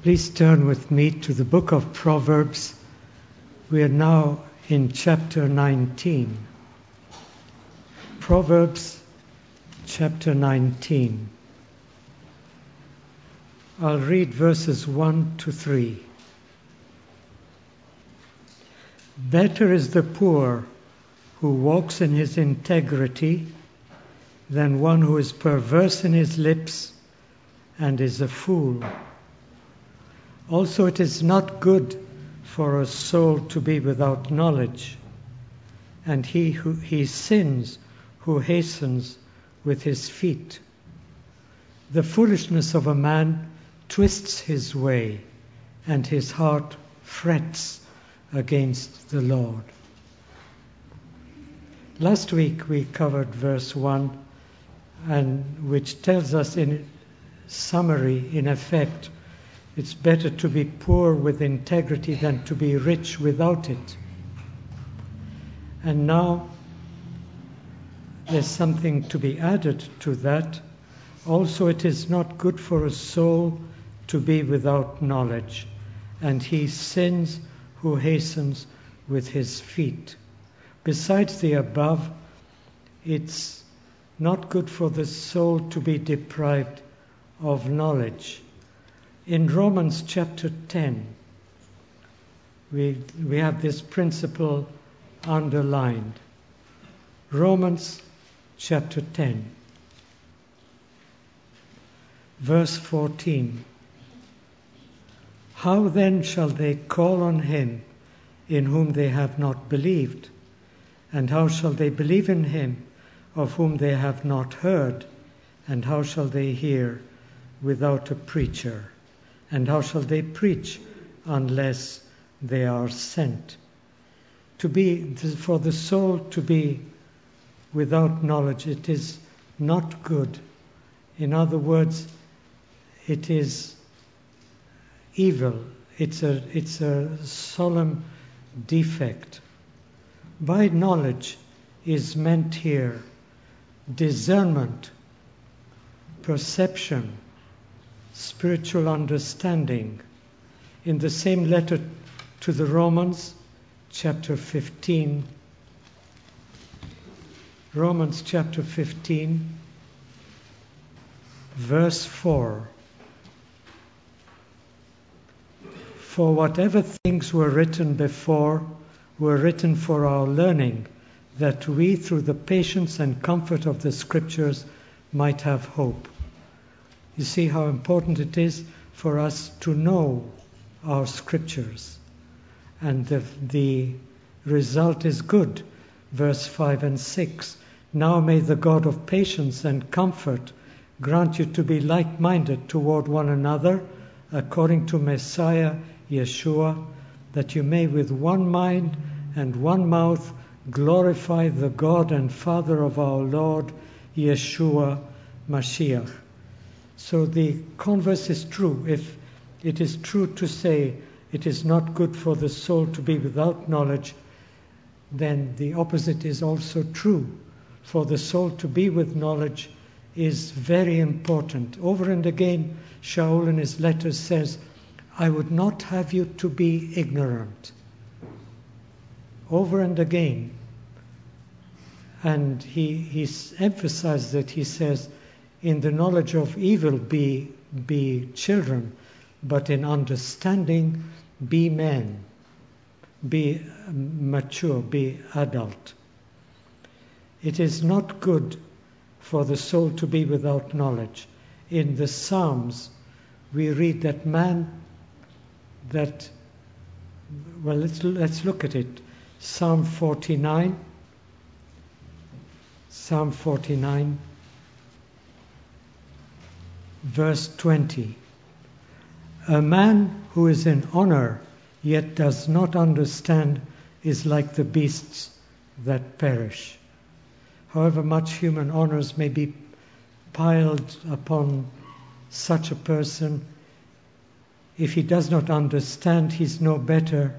Please turn with me to the book of Proverbs. We are now in chapter 19. Proverbs chapter 19. I'll read verses 1 to 3. Better is the poor who walks in his integrity than one who is perverse in his lips and is a fool. Also, it is not good for a soul to be without knowledge, and he sins who hastens with his feet. The foolishness of a man twists his way, and his heart frets against the Lord. Last week we covered verse 1, and which tells us in summary, in effect, it's better to be poor with integrity than to be rich without it. And now there's something to be added to that. Also, it is not good for a soul to be without knowledge, and he sins who hastens with his feet. Besides the above, it's not good for the soul to be deprived of knowledge. In Romans chapter 10, we have this principle underlined. Romans chapter 10, verse 14. How then shall they call on him in whom they have not believed? And how shall they believe in him of whom they have not heard? And how shall they hear without a preacher? And how shall they preach unless they are sent? For the soul to be without knowledge, it is not good. In other words, it is evil. It's a solemn defect. By knowledge is meant here discernment, perception, spiritual understanding. In the same letter to the Romans, chapter 15, Romans chapter 15, verse 4. For whatever things were written before were written for our learning, that we through the patience and comfort of the Scriptures might have hope. You see how important it is for us to know our Scriptures. And the result is good. Verse 5 and 6. Now may the God of patience and comfort grant you to be like-minded toward one another, according to Messiah Yeshua, that you may with one mind and one mouth glorify the God and Father of our Lord Yeshua Mashiach. So the converse is true. If it is true to say it is not good for the soul to be without knowledge, then the opposite is also true. For the soul to be with knowledge is very important. Over and again, Shaul in his letters says, I would not have you to be ignorant. Over and again. And he emphasizes that. He says, in the knowledge of evil be children, but in understanding be men, be mature, be adult. It is not good for the soul to be without knowledge. In the Psalms, we read that let's look at it. Psalm 49, verse 20. A man who is in honor yet does not understand is like the beasts that perish. However much human honors may be piled upon such a person, if he does not understand, he's no better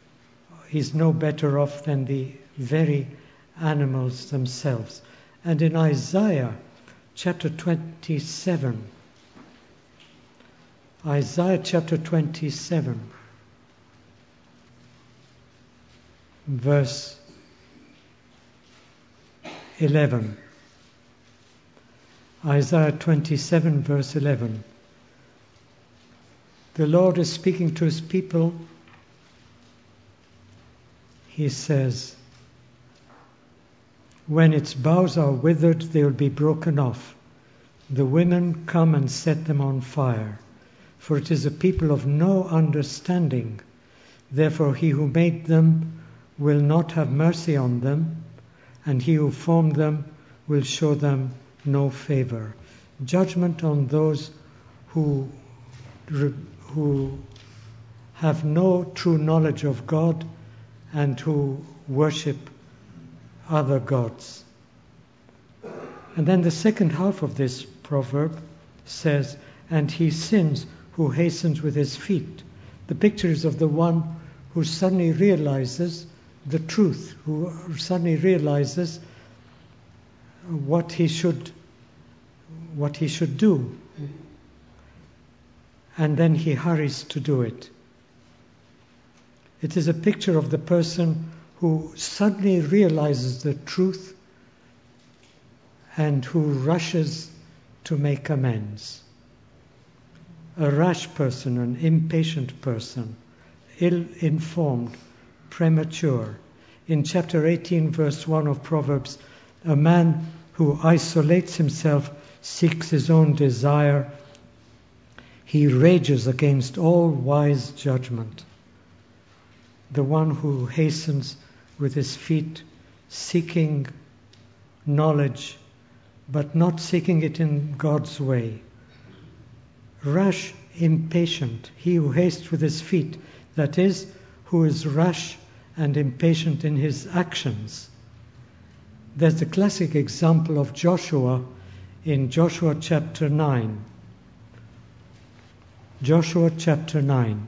off than the very animals themselves. And in Isaiah chapter 27, Isaiah chapter 27, verse 11. Isaiah 27, verse 11. The Lord is speaking to his people. He says, when its boughs are withered, they will be broken off. The women come and set them on fire. For it is a people of no understanding. Therefore he who made them will not have mercy on them, and he who formed them will show them no favor. Judgment on those who have no true knowledge of God and who worship other gods. And then the second half of this proverb says, and he sins who hastens with his feet. The picture is of the one who suddenly realizes the truth, who suddenly realizes what he should do, and then he hurries to do it. It is a picture of the person who suddenly realizes the truth and who rushes to make amends. A rash person, an impatient person, ill-informed, premature. In chapter 18, verse 1 of Proverbs, a man who isolates himself seeks his own desire. He rages against all wise judgment. The one who hastens with his feet, seeking knowledge, but not seeking it in God's way. Rash, impatient, he who hastes with his feet, that is, who is rash and impatient in his actions. There's the classic example of Joshua in Joshua chapter 9. Joshua chapter 9,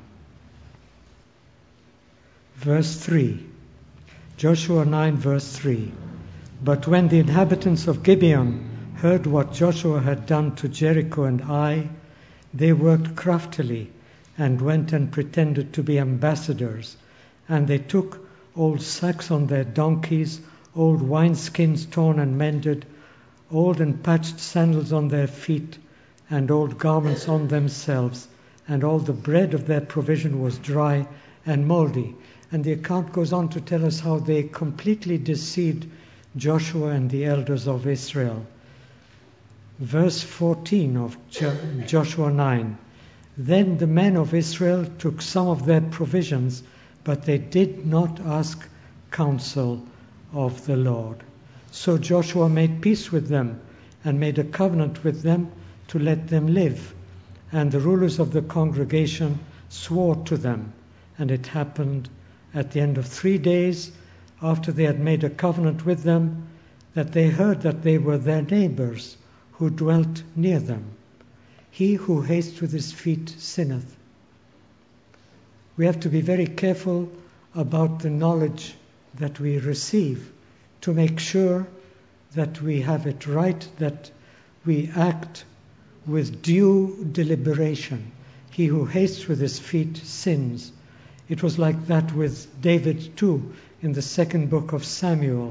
verse 3. Joshua 9, verse 3. But when the inhabitants of Gibeon heard what Joshua had done to Jericho and Ai, they worked craftily and went and pretended to be ambassadors. And they took old sacks on their donkeys, old wineskins torn and mended, old and patched sandals on their feet, and old garments on themselves. And all the bread of their provision was dry and moldy. And the account goes on to tell us how they completely deceived Joshua and the elders of Israel. Verse 14 of Joshua 9. Then the men of Israel took some of their provisions, but they did not ask counsel of the Lord. So Joshua made peace with them and made a covenant with them to let them live. And the rulers of the congregation swore to them. And it happened at the end of 3 days, after they had made a covenant with them, that they heard that they were their neighbors who dwelt near them. He who hastes with his feet sinneth. We have to be very careful about the knowledge that we receive to make sure that we have it right, that we act with due deliberation. He who hastes with his feet sins. It was like that with David too in the second book of Samuel,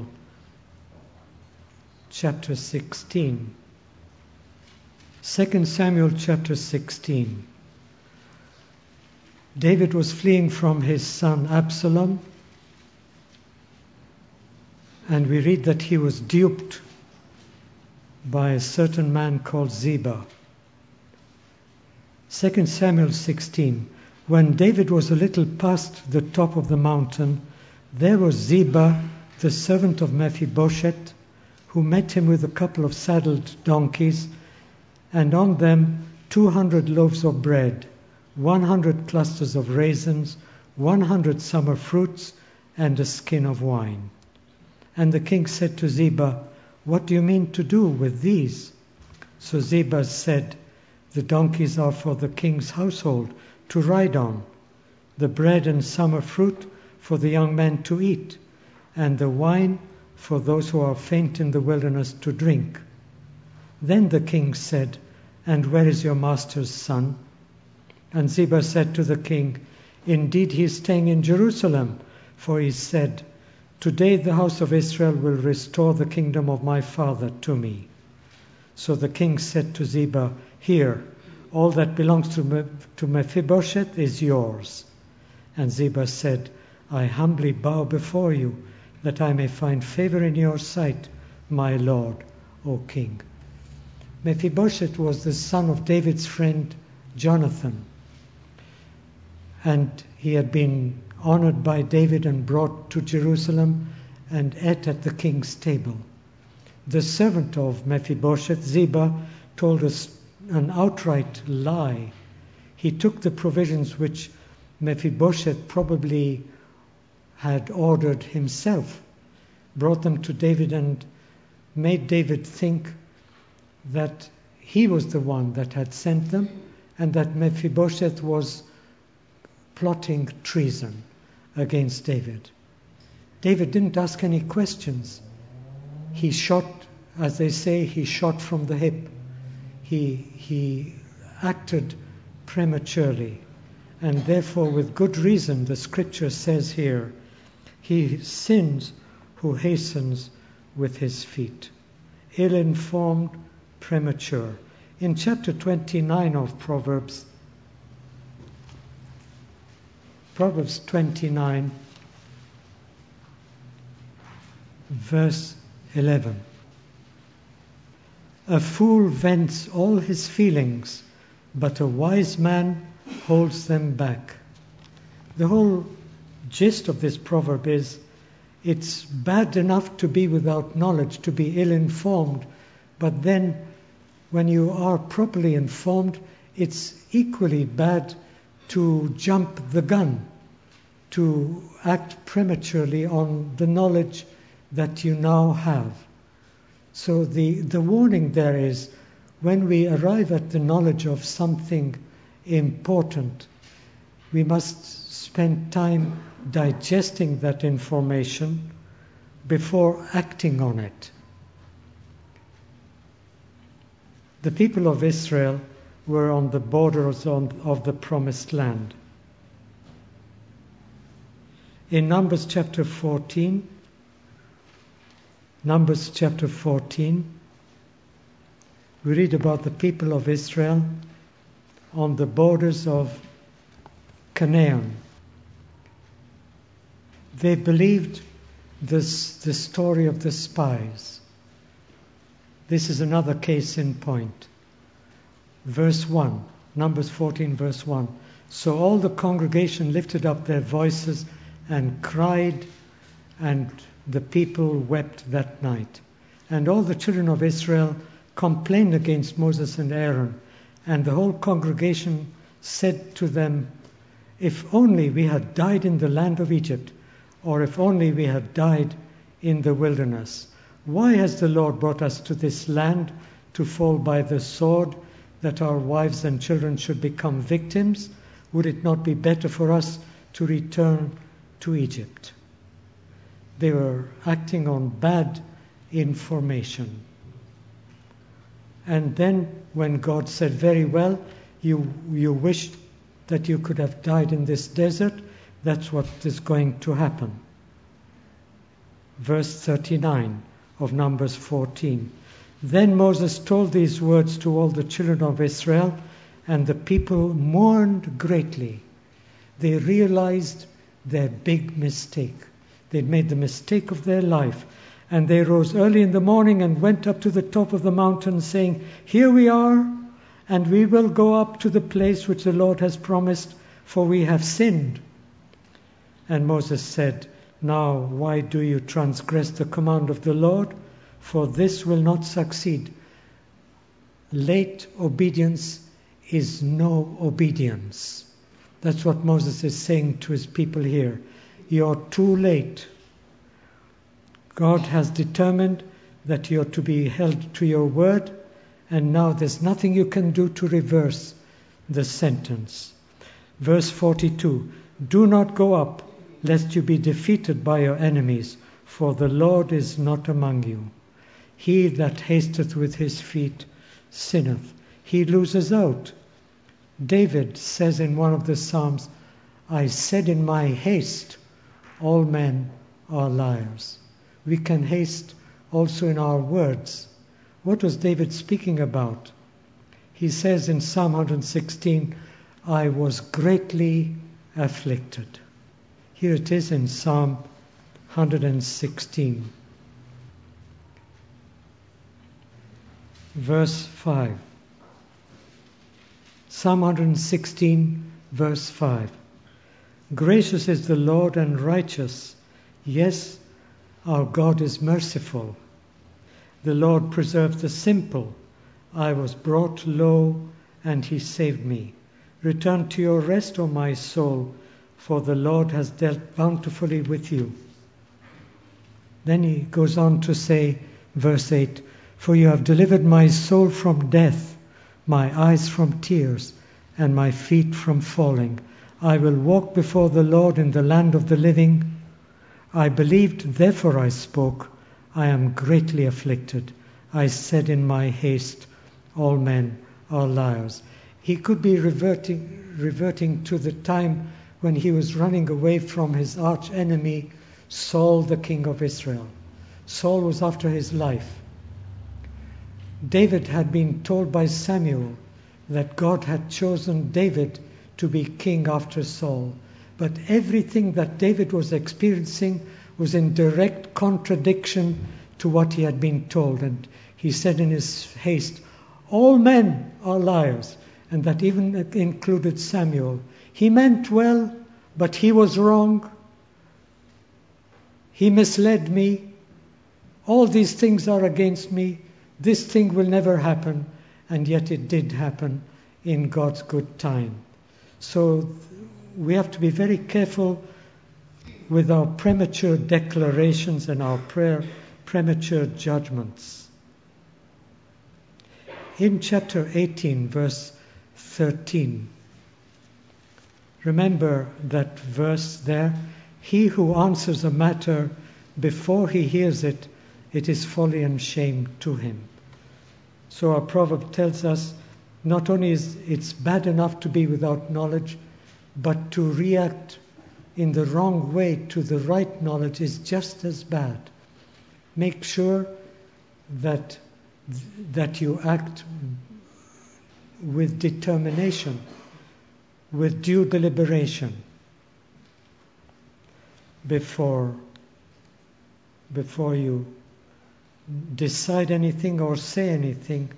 chapter 16. 2 Samuel chapter 16. David was fleeing from his son Absalom, and we read that he was duped by a certain man called Ziba. 2 Samuel 16. When David was a little past the top of the mountain, there was Ziba, the servant of Mephibosheth, who met him with a couple of saddled donkeys, and on them 200 loaves of bread, 100 clusters of raisins, 100 summer fruits, and a skin of wine. And the king said to Ziba, "What do you mean to do with these?" So Ziba said, "The donkeys are for the king's household to ride on, the bread and summer fruit for the young men to eat, and the wine for those who are faint in the wilderness to drink." Then the king said, "And where is your master's son?" And Ziba said to the king, "Indeed he is staying in Jerusalem, for he said, 'Today the house of Israel will restore the kingdom of my father to me.'" So the king said to Ziba, "Here, all that belongs to Mephibosheth is yours." And Ziba said, "I humbly bow before you, that I may find favor in your sight, my lord, O king." Mephibosheth was the son of David's friend Jonathan, and he had been honored by David and brought to Jerusalem and ate at the king's table. The servant of Mephibosheth, Ziba, told us an outright lie. He took the provisions which Mephibosheth probably had ordered himself, brought them to David, and made David think that he was the one that had sent them, and that Mephibosheth was plotting treason against David. David didn't ask any questions. He shot, as they say, he shot from the hip. He acted prematurely, and therefore with good reason the scripture says here, he sins who hastens with his feet. Ill-informed, premature. In chapter 29 of Proverbs 29, verse 11. "A fool vents all his feelings, but a wise man holds them back." The whole gist of this proverb is, it's bad enough to be without knowledge, to be ill-informed, but then when you are properly informed, it's equally bad to jump the gun, to act prematurely on the knowledge that you now have. So the warning there is, when we arrive at the knowledge of something important, we must spend time digesting that information before acting on it. The people of Israel were on the borders of the promised land. In Numbers chapter 14, we read about the people of Israel on the borders of Canaan. They believed the story of the spies. This is another case in point. Verse 1, Numbers 14, verse 1. "So all the congregation lifted up their voices and cried, and the people wept that night. And all the children of Israel complained against Moses and Aaron. And the whole congregation said to them, 'If only we had died in the land of Egypt, or if only we had died in the wilderness. Why has the Lord brought us to this land to fall by the sword, that our wives and children should become victims? Would it not be better for us to return to Egypt?'" They were acting on bad information. And then when God said, "Very well, you wished that you could have died in this desert, that's what is going to happen." Verse 39 of Numbers 14. "Then Moses told these words to all the children of Israel, and the people mourned greatly." They realized their big mistake. They'd made the mistake of their life. And they rose early in the morning and went up to the top of the mountain, saying, "Here we are, and we will go up to the place which the Lord has promised, for we have sinned." And Moses said, "Now why do you transgress the command of the Lord? For this will not succeed." Late obedience is no obedience. That's what Moses is saying to his people here. You're too late. God has determined that you're to be held to your word, and now there's nothing you can do to reverse the sentence. Verse 42, "Do not go up, lest you be defeated by your enemies, for the Lord is not among you. He that hasteth with his feet sinneth." He loses out. David says in one of the Psalms, I said in my haste, all men are liars. We can haste also in our words. What was David speaking about? He says in Psalm 116, I was greatly afflicted. Here it is in Psalm 116. Verse 5. Psalm 116, verse 5. Gracious is the Lord and righteous. Yes, our God is merciful. The Lord preserves the simple. I was brought low, and he saved me. Return to your rest, O my soul, for the Lord has dealt bountifully with you. Then he goes on to say, verse 8, for you have delivered my soul from death, my eyes from tears, and my feet from falling. I will walk before the Lord in the land of the living. I believed, therefore I spoke. I am greatly afflicted. I said in my haste, all men are liars. He could be reverting to the time when he was running away from his arch enemy, Saul, the king of Israel. Saul was after his life. David had been told by Samuel that God had chosen David to be king after Saul. But everything that David was experiencing was in direct contradiction to what he had been told. And he said in his haste, all men are liars. And that even included Samuel. He meant well, but he was wrong. He misled me. All these things are against me. This thing will never happen. And yet it did happen in God's good time. So we have to be very careful with our premature declarations and our premature judgments. In chapter 18, verse 13, remember that verse there, he who answers a matter before he hears it, it is folly and shame to him. So our proverb tells us not only is it's bad enough to be without knowledge, but to react in the wrong way to the right knowledge is just as bad. Make sure that you act with determination, with due deliberation before you decide anything or say anything.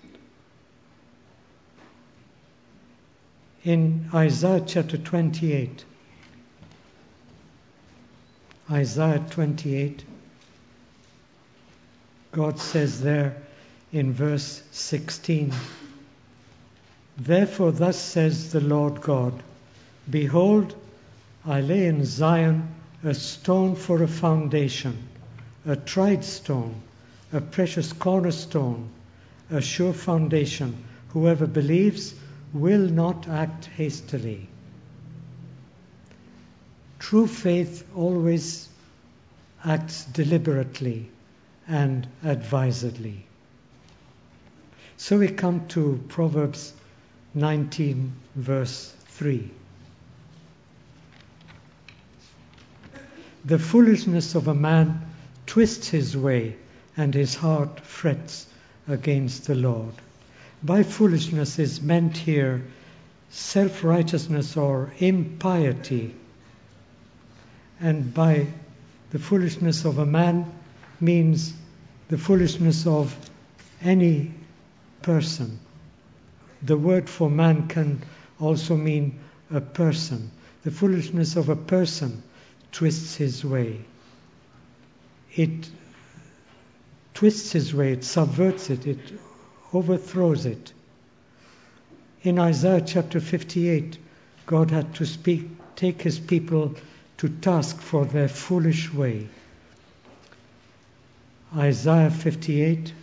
In Isaiah chapter 28, God says there in verse 16, therefore thus says the Lord God, behold, I lay in Zion a stone for a foundation, a tried stone, a precious cornerstone, a sure foundation. Whoever believes will not act hastily. True faith always acts deliberately and advisedly. So we come to Proverbs 19, verse 3. The foolishness of a man twists his way, and his heart frets against the Lord. By foolishness is meant here self-righteousness or impiety. And by the foolishness of a man means the foolishness of any person. The word for man can also mean a person. The foolishness of a person twists his way. It twists his way, it subverts it, it overthrows it. In Isaiah chapter 58, God had to take his people to task for their foolish way. Isaiah 58,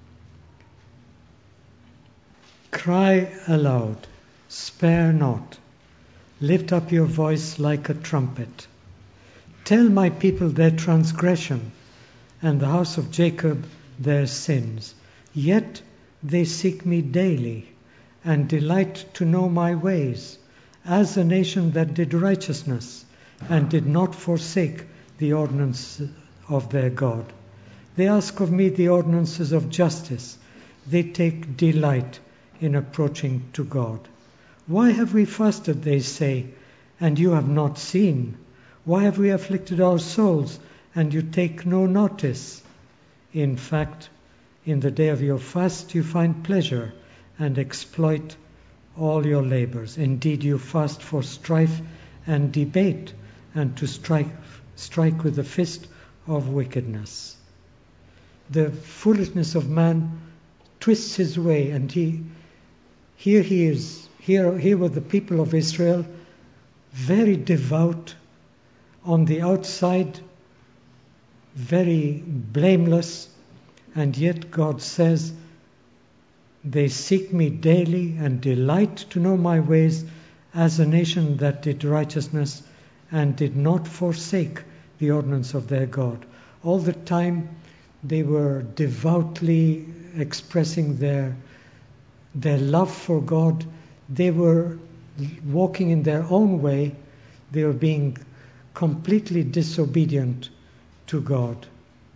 cry aloud, spare not, lift up your voice like a trumpet. Tell my people their transgression, and the house of Jacob their sins. Yet they seek me daily, and delight to know my ways, as a nation that did righteousness and did not forsake the ordinances of their God. They ask of me the ordinances of justice. They take delight in approaching to God. Why have we fasted, they say, and you have not seen? Why have we afflicted our souls, and you take no notice? In fact, in the day of your fast you find pleasure and exploit all your labors. Indeed, you fast for strife and debate, and to strike with the fist of wickedness. The foolishness of man twists his way, and here were the people of Israel, very devout, on the outside, very blameless, and yet God says, they seek me daily and delight to know my ways, as a nation that did righteousness and did not forsake the ordinance of their God. All the time they were devoutly expressing their love for God. They were walking in their own way. They were being completely disobedient to God.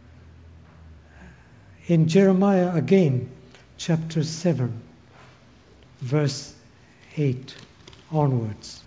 In Jeremiah again, chapter 7, verse 8 onwards.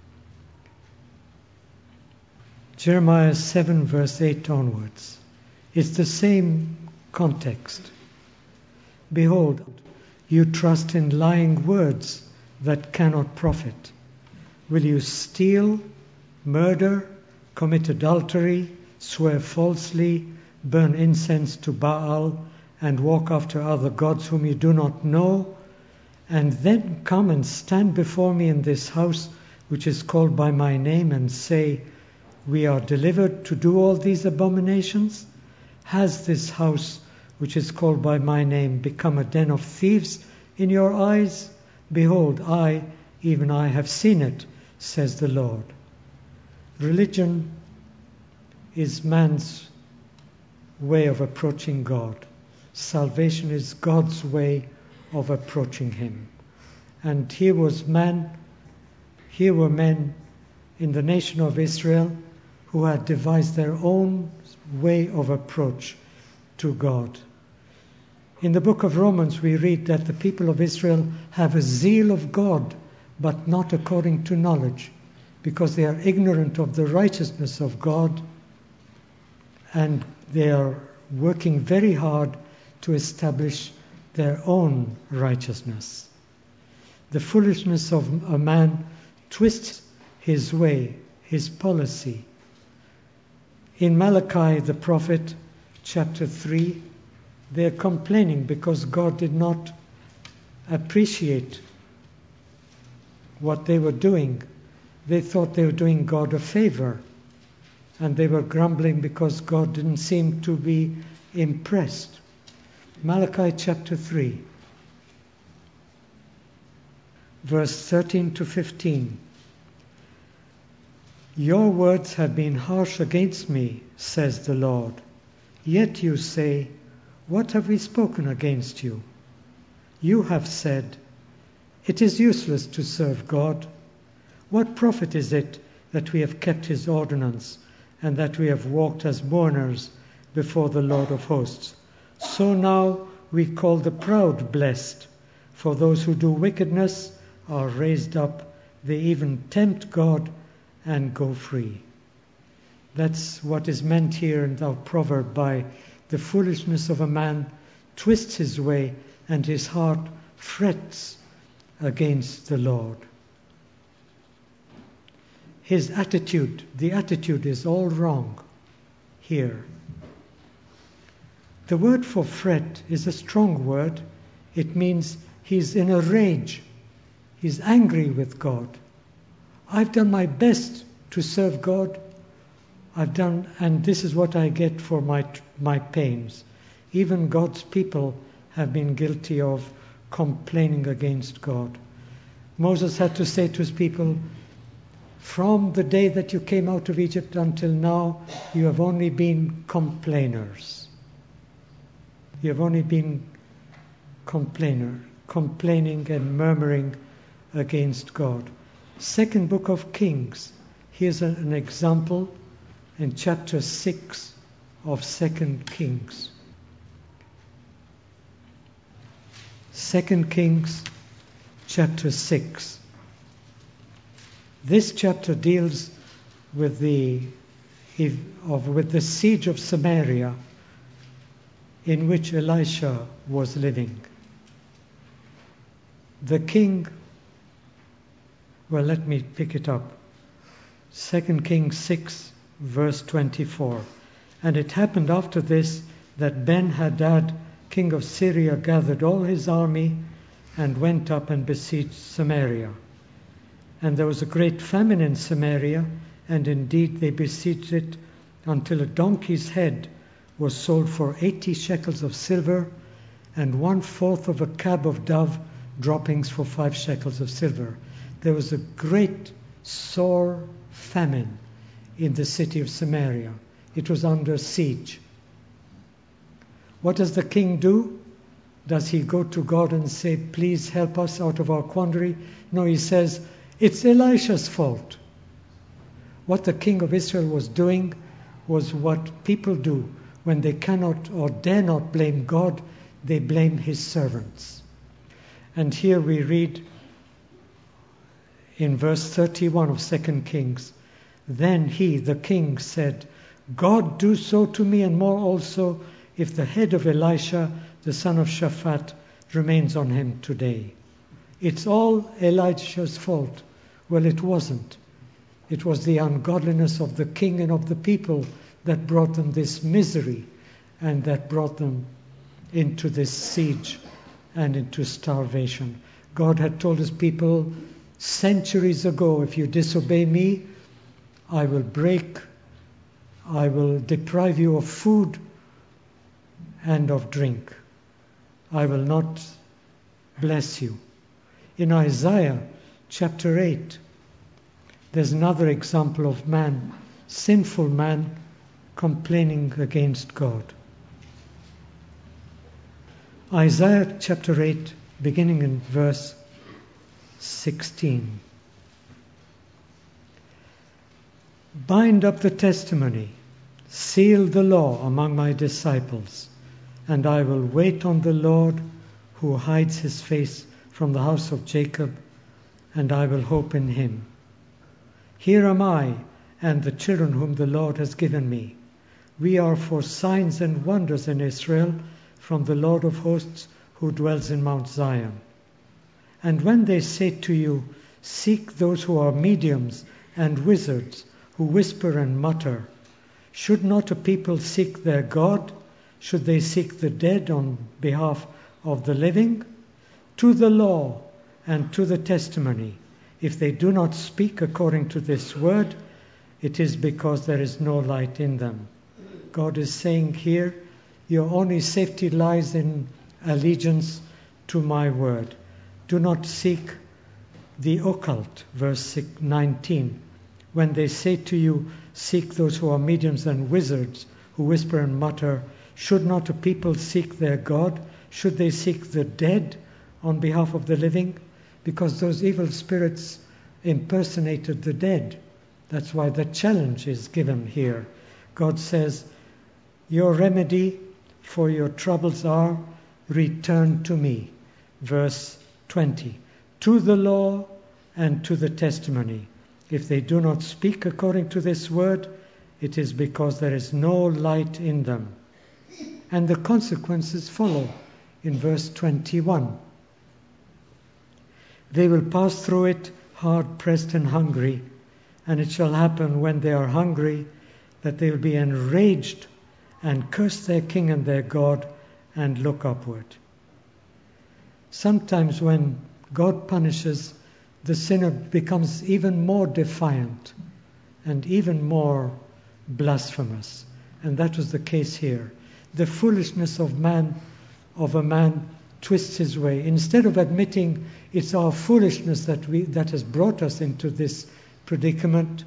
Jeremiah 7, verse 8 onwards. It's the same context. Behold, you trust in lying words that cannot profit. Will you steal, murder, commit adultery, swear falsely, burn incense to Baal, and walk after other gods whom you do not know, and then come and stand before me in this house which is called by my name, and say, we are delivered to do all these abominations? Has this house which is called by my name become a den of thieves in your eyes? Behold, I, even I, have seen it, says the Lord. Religion is man's way of approaching God. Salvation is God's way of approaching Him. And here were men in the nation of Israel who had devised their own way of approach to God. In the book of Romans we read that the people of Israel have a zeal of God, but not according to knowledge, because they are ignorant of the righteousness of God, and they are working very hard to establish their own righteousness. The foolishness of a man twists his way, his policy. In Malachi the prophet, chapter 3, they are complaining because God did not appreciate what they were doing. They thought they were doing God a favor, and they were grumbling because God didn't seem to be impressed. Malachi chapter 3, verse 13 to 15. Your words have been harsh against me, says the Lord. Yet you say, what have we spoken against you? You have said, it is useless to serve God. What profit is it that we have kept His ordinance, and that we have walked as mourners before the Lord of hosts? So now we call the proud blessed, for those who do wickedness are raised up. They even tempt God and go free. That's what is meant here in our proverb by the foolishness of a man twists his way, and his heart frets against the Lord. His attitude, the attitude is all wrong here. The word for fret is a strong word. It means he's in a rage. He's angry with God. I've done my best to serve God. And this is what I get for my pains. Even God's people have been guilty of complaining against God. Moses had to say to his people, from the day that you came out of Egypt until now, you have only been complainers. You have only been complaining and murmuring against God. Second book of Kings. Here's an example in chapter 6 of 2 Kings. 2 Kings chapter 6. This chapter deals with the siege of Samaria, in which Elisha was living. The king, well, let me pick it up. 2 Kings 6, verse 24. And it happened after this that Ben-Hadad, king of Syria, gathered all his army and went up and besieged Samaria. And there was a great famine in Samaria, and indeed they besieged it until a donkey's head was sold for 80 shekels of silver, and 1/4 of a cab of dove droppings for 5 shekels of silver. There was a great sore famine in the city of Samaria. It was under siege. What does the king do? Does he go to God and say, please help us out of our quandary? No, he says, it's Elisha's fault. What the king of Israel was doing was what people do when they cannot or dare not blame God, they blame his servants. And here we read in verse 31 of 2 Kings, then he, the king, said, God do so to me and more also, if the head of Elisha, the son of Shaphat, remains on him today. It's all Elisha's fault. Well, it wasn't. It was the ungodliness of the king and of the people that brought them this misery and that brought them into this siege and into starvation. God had told his people centuries ago, if you disobey me, I will deprive you of food and of drink. I will not bless you. In Isaiah chapter 8, there's another example of man, sinful man, complaining against God. Isaiah chapter 8, beginning in verse 16. Bind up the testimony, seal the law among my disciples, and I will wait on the Lord who hides his face from the house of Jacob, and I will hope in him. Here am I and the children whom the Lord has given me. We are for signs and wonders in Israel from the Lord of hosts who dwells in Mount Zion. And when they say to you, seek those who are mediums and wizards, who whisper and mutter, should not a people seek their God? Should they seek the dead on behalf of the living? To the law and to the testimony, if they do not speak according to this word, it is because there is no light in them. God is saying here, your only safety lies in allegiance to my word. Do not seek the occult, verse 19. When they say to you, seek those who are mediums and wizards, who whisper and mutter, should not a people seek their God? Should they seek the dead on behalf of the living? Because those evil spirits impersonated the dead. That's why the challenge is given here. God says, your remedy for your troubles are, return to me. Verse 20. To the law and to the testimony. If they do not speak according to this word, it is because there is no light in them. And the consequences follow in verse 21. They will pass through it hard pressed and hungry, and it shall happen when they are hungry that they will be enraged and curse their king and their God and look upward. Sometimes when God punishes, the sinner becomes even more defiant and even more blasphemous. And that was the case here. The foolishness of a man twists his way. Instead of admitting it's our foolishness that has brought us into this predicament,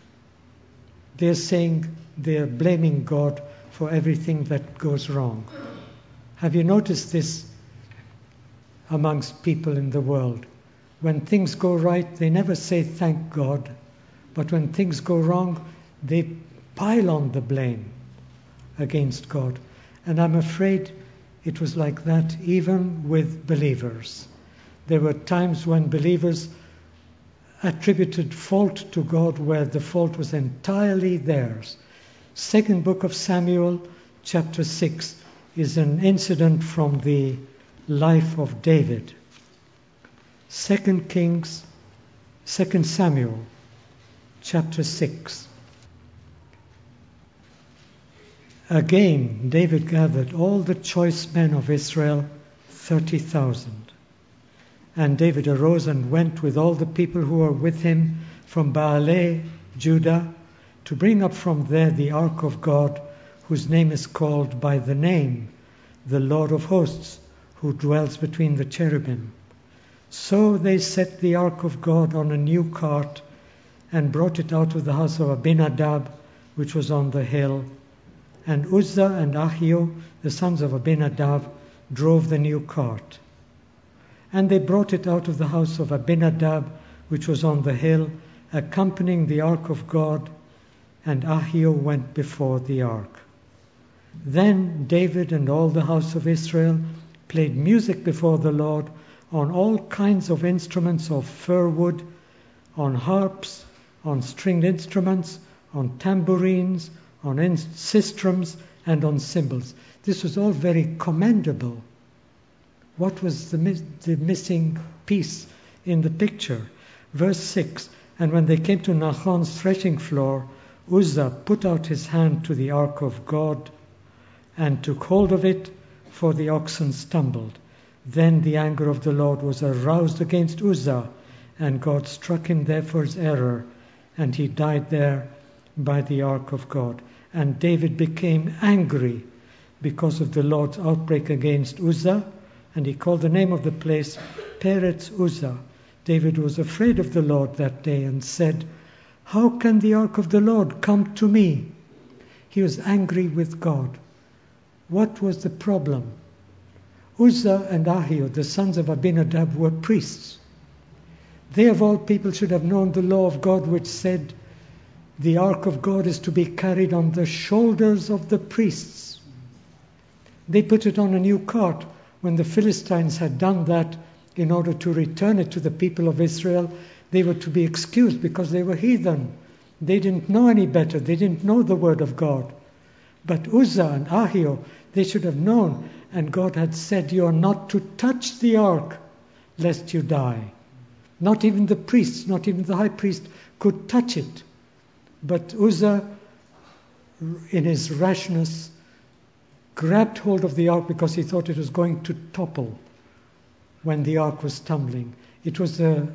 they're blaming God for everything that goes wrong. Have you noticed this amongst people in the world? When things go right, they never say thank God. But when things go wrong, they pile on the blame against God. And I'm afraid it was like that even with believers. There were times when believers attributed fault to God where the fault was entirely theirs. Second book of Samuel, chapter 6, is an incident from the life of David. 2 Samuel, chapter 6. Again, David gathered all the choice men of Israel, 30,000. And David arose and went with all the people who were with him from Baalah, Judah, to bring up from there the ark of God, whose name is called by the name, the Lord of hosts, who dwells between the cherubim. So they set the ark of God on a new cart and brought it out of the house of Abinadab, which was on the hill. And Uzzah and Ahio, the sons of Abinadab, drove the new cart. And they brought it out of the house of Abinadab, which was on the hill, accompanying the ark of God, and Ahio went before the ark. Then David and all the house of Israel played music before the Lord on all kinds of instruments of fir wood, on harps, on stringed instruments, on tambourines, on sistrums, and on cymbals. This was all very commendable. What was the missing piece in the picture? Verse 6, and when they came to Nachon's threshing floor, Uzzah put out his hand to the ark of God and took hold of it, for the oxen stumbled. Then the anger of the Lord was aroused against Uzzah, and God struck him there for his error, and he died there by the ark of God. And David became angry because of the Lord's outbreak against Uzzah, and he called the name of the place Peretz Uzzah. David was afraid of the Lord that day and said, "How can the ark of the Lord come to me?" He was angry with God. What was the problem? Uzzah and Ahio, the sons of Abinadab, were priests. They of all people should have known the law of God, which said the ark of God is to be carried on the shoulders of the priests. They put it on a new cart. When the Philistines had done that in order to return it to the people of Israel, they were to be excused because they were heathen. They didn't know any better. They didn't know the word of God. But Uzzah and Ahio, they should have known. And God had said, "You are not to touch the ark, lest you die." Not even the priests, not even the high priest could touch it. But Uzzah, in his rashness, grabbed hold of the ark because he thought it was going to topple when the ark was tumbling. It was a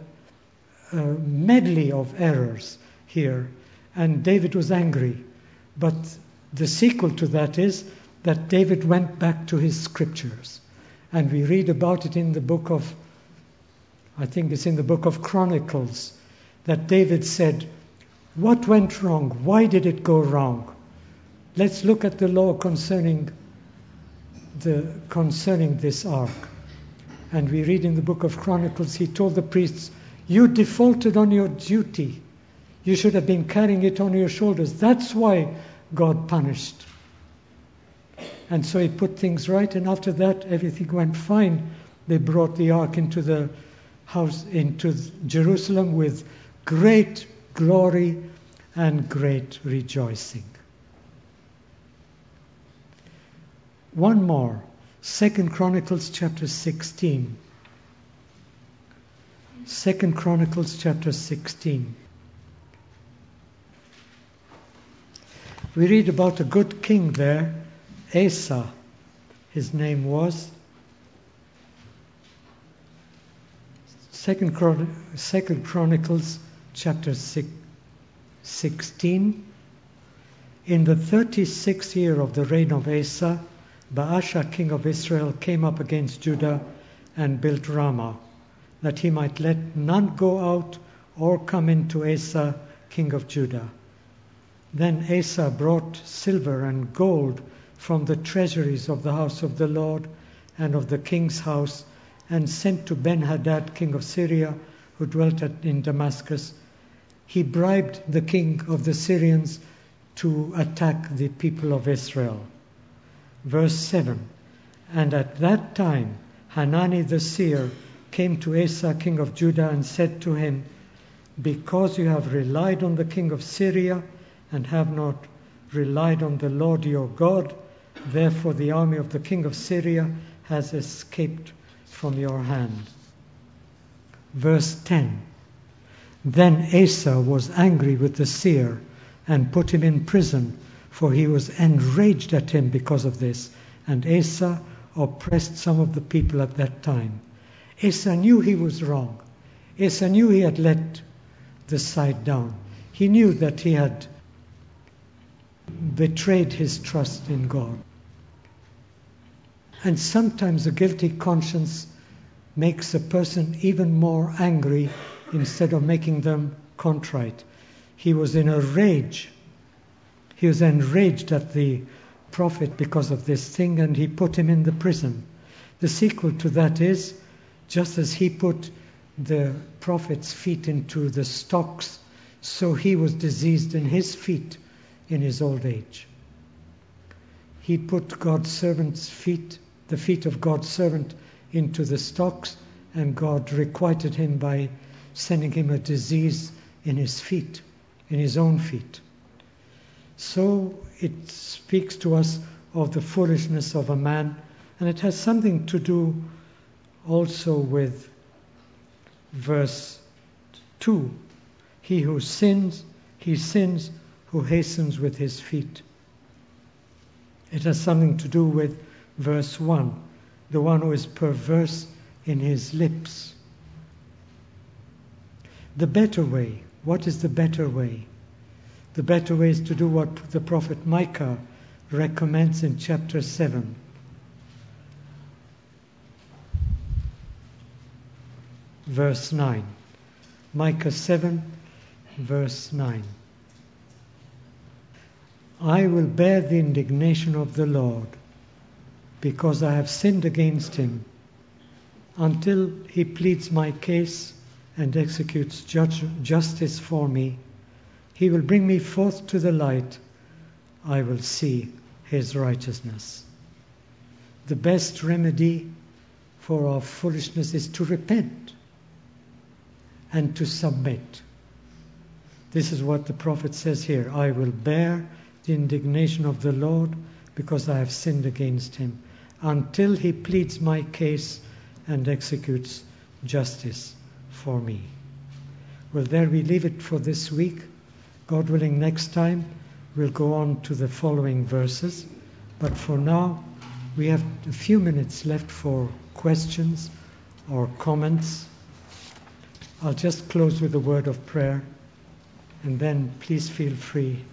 medley of errors here, and David was angry. But the sequel to that is that David went back to his scriptures. And we read about it in the book of, I think it's in the book of Chronicles, that David said, "What went wrong? Why did it go wrong? Let's look at the law concerning this ark." And we read in the book of Chronicles, he told the priests, "You defaulted on your duty. You should have been carrying it on your shoulders. That's why God punished." And so he put things right, and after that everything went fine. They brought the ark into the house, into Jerusalem, with great glory and great rejoicing. One more, 2 Chronicles chapter 16. 2 Chronicles chapter 16. We read about a good king there, Asa, his name was. 2 Chronicles chapter 16. In the 36th year of the reign of Asa, Baasha, king of Israel, came up against Judah and built Ramah, that he might let none go out or come in to Asa, king of Judah. Then Asa brought silver and gold from the treasuries of the house of the Lord and of the king's house, and sent to Ben-Hadad, king of Syria, who dwelt in Damascus, he bribed the king of the Syrians to attack the people of Israel. Verse 7, and at that time Hanani the seer came to Asa king of Judah and said to him, because you have relied on the king of Syria and have not relied on the Lord your God, therefore the army of the king of Syria has escaped from your hand. Verse 10, then Asa was angry with the seer and put him in prison, for he was enraged at him because of this. And Asa oppressed some of the people at that time. Asa knew he was wrong. Asa knew he had let the side down. He knew that he had betrayed his trust in God. And sometimes a guilty conscience makes a person even more angry instead of making them contrite. He was in a rage. He was enraged at the prophet because of this thing, and he put him in the prison. The sequel to that is, just as he put the prophet's feet into the stocks, so he was diseased in his feet in his old age. He put God's servant's feet, the feet of God's servant, into the stocks, and God requited him by sending him a disease in his feet, in his own feet. So it speaks to us of the foolishness of a man, and it has something to do also with verse 2. He who sins, he sins who hastens with his feet. It has something to do with verse 1, the one who is perverse in his lips. The better way, what is the better way? The better way is to do what the prophet Micah recommends in chapter 7. Verse 9. Micah 7, verse 9. I will bear the indignation of the Lord, because I have sinned against him, until he pleads my case and executes justice for me. He will bring me forth to the light. I will see his righteousness. The best remedy for our foolishness is to repent and to submit. This is what the prophet says here. I will bear the indignation of the Lord, because I have sinned against him, until he pleads my case and executes justice for me. Well, there we leave it for this week. God willing, next time we'll go on to the following verses. But for now, we have a few minutes left for questions or comments. I'll just close with a word of prayer, and then please feel free.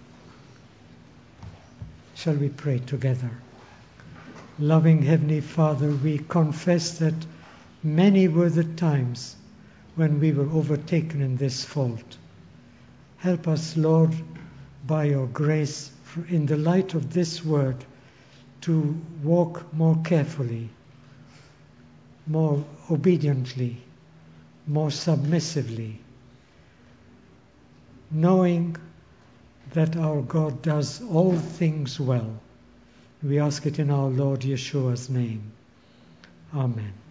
Shall we pray together? Loving Heavenly Father, we confess that many were the times when we were overtaken in this fault. Help us, Lord, by your grace, in the light of this word, to walk more carefully, more obediently, more submissively, knowing that our God does all things well. We ask it in our Lord Yeshua's name. Amen.